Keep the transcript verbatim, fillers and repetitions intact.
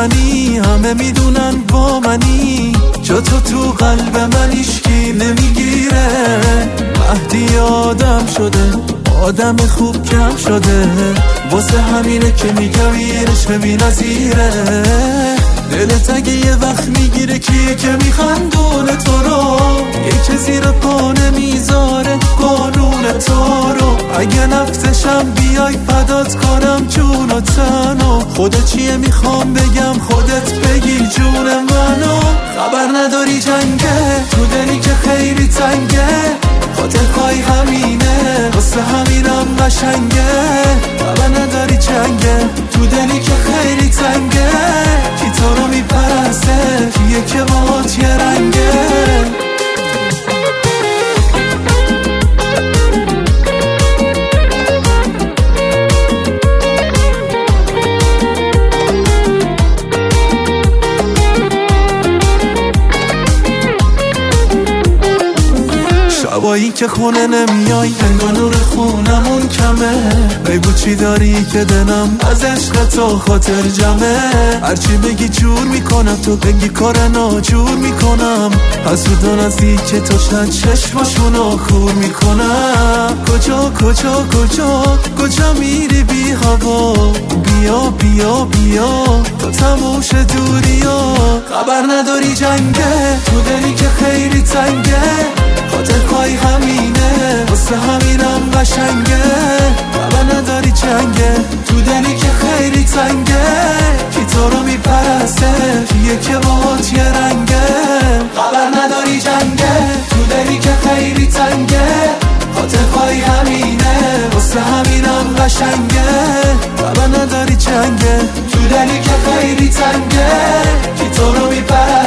میزنی، همه میدونن با منی، جا تو تو قلب من هیچکی نمیگیره. مهدی آدم شده، آدم خوب کم شده، واسه همینه که میگم ایرش بی نظیره. دلت اگه یه وقت میگیره کیه که میخندونه تو رو، یکی زیر پا نمیذاره قانون تو رو. اگه نفتشم بیای فدات کنم جون و تنو، خودت چیه میخوام بگم خودت بگی جون منو. خبر نداری جنگه تو دلی که خیلی تنگه، خاطر خواهی همینه واسه همینم قشنگه. خبر نداری جنگه تو دلی که خیلی تنگه، کی تو رو میپرسته کیه که باهات یه رنگه. شبایی که خونه نمیای انگار نور خونمون کمه، بگو چی داری که دلم از عشق تو خاطر جمعه. هرچی بگی جور میکنم، تو بگی کار ناجور میکنم، از رو دو نزدیک که تو شد چشماشونو خور میکنم. کجا کجا کجا کجا میری بی هوا، بیا بیا بیا تو تموش دوری ها. خبر نداری جنگه تو دلی که خیلی تنگه، خاطر خواهی همینه واسه همینم قشنگه. خبر نداری جنگه تو دلی که خیلی تنگه، کی تو رو میپرسته کیه که باهات یه رنگه. خبر نداری جنگه تو دلی که خیلی تنگه، خاطر خواهی همینه واسه همینم قشنگه. خبر نداری جنگه تو دلی که خیلی تنگه، کی تو رو میپرسته